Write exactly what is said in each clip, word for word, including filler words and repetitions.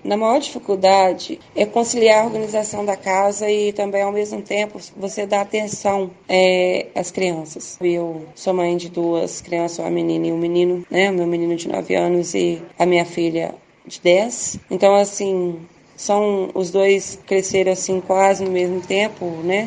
na maior dificuldade é conciliar a organização da casa e também, ao mesmo tempo, você dar atenção é, às crianças. Eu sou mãe de duas crianças, uma menina e um menino, né? Meu menino de nove anos e a minha filha de dez. Então, assim, são os dois cresceram assim quase no mesmo tempo, né?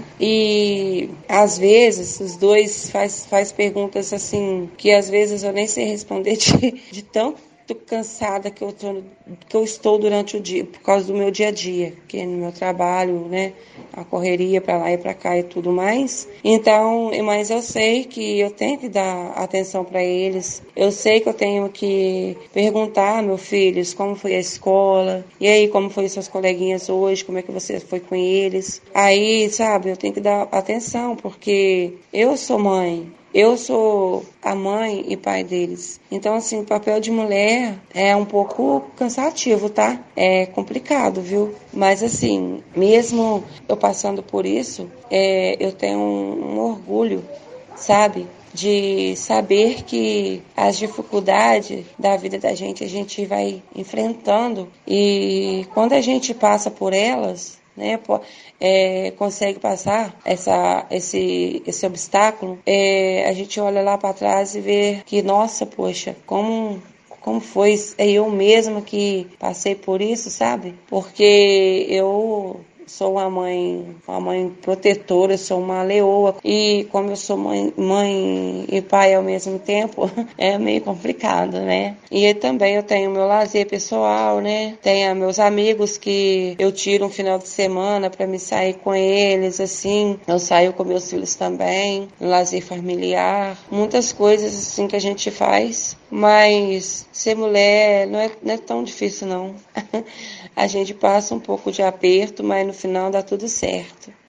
E às vezes os dois faz, faz perguntas assim que às vezes eu nem sei responder de, de tão cansada que eu, tô, que eu estou durante o dia, por causa do meu dia a dia, que no meu trabalho, né, a correria para lá e para cá e tudo mais. Então, mas eu sei que eu tenho que dar atenção para eles, eu sei que eu tenho que perguntar, meus filhos, como foi a escola, e aí, como foi seus coleguinhas hoje, como é que você foi com eles. Aí, sabe, eu tenho que dar atenção, porque eu sou mãe, eu sou a mãe e pai deles. Então, assim, o papel de mulher é um pouco cansativo, tá? É complicado, viu? Mas, assim, mesmo eu passando por isso, é, eu tenho um, um orgulho, sabe? De saber que as dificuldades da vida da gente, a gente vai enfrentando. E quando a gente passa por elas, né, é, consegue passar essa, esse, esse obstáculo, é, a gente olha lá para trás e vê que, nossa, poxa, como, como foi eu mesma que passei por isso, sabe? Porque eu sou uma mãe, uma mãe protetora, sou uma leoa. E como eu sou mãe, mãe e pai ao mesmo tempo, é meio complicado, né? E também eu tenho meu lazer pessoal, né? Tenho meus amigos que eu tiro um final de semana para me sair com eles, assim. Eu saio com meus filhos também, lazer familiar. Muitas coisas assim que a gente faz. Mas ser mulher não é, não é tão difícil, não. A gente passa um pouco de aperto, mas no final dá tudo certo.